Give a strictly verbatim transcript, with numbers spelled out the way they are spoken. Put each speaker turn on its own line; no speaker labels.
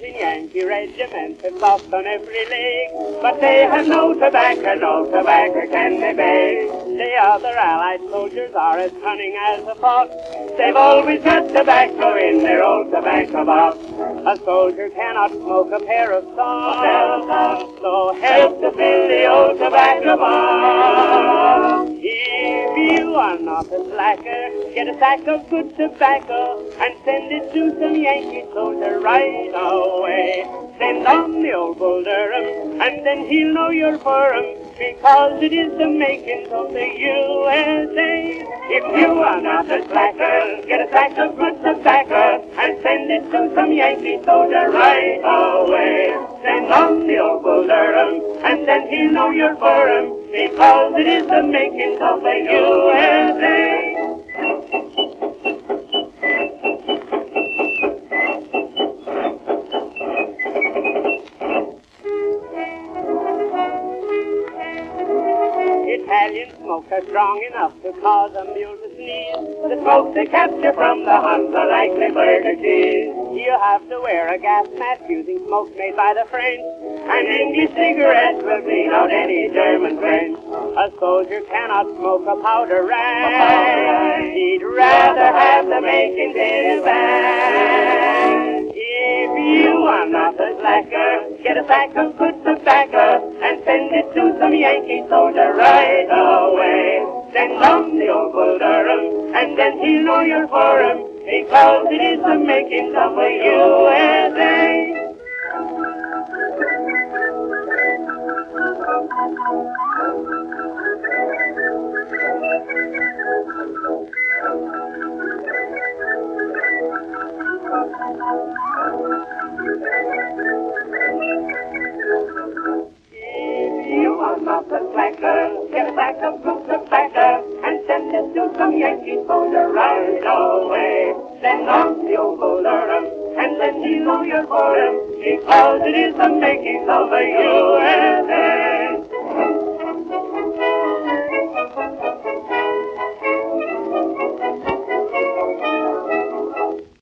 in Yankee regiments and lost on every leg. But they have no tobacco, no tobacco can they beg. The other Allied soldiers are as cunning as a fox. They've always got tobacco in their old tobacco box. A soldier cannot smoke a pair of socks, so help to fill the old tobacco box. If you are not a slacker, get a sack of good tobacco and send it to some Yankee soldier right away. Send on the old Bull Durham, and then he'll know you're for him, because it is the makings of the U S A. If you are not a slacker, get a sack of good tobacco and send it to some Yankee soldier right away. Send on the old Bull Durham, and then he'll know you're for him, because it is the makings of the U S A. Italian smoke are strong enough to cause a mule to sneeze. The smoke they capture from the Huns are like burger cheese. You have to wear a gas mask using smoke made by the French, and English cigarettes will clean out any German French. A soldier cannot smoke a powder rag. He'd rather have the makings in his bag. If you are not a slacker, get a sack of good tobacco and send it to some Yankee soldier right away. Send on the old Bull Durham, and then he'll know you're for him, because it is the makings of the U S A. You are not a slacker, get a sack of good tobacco and send it to some Yankee soldier right away. Send on the old Bull Durham, and then he'll know you're for him, because it is the makings of a U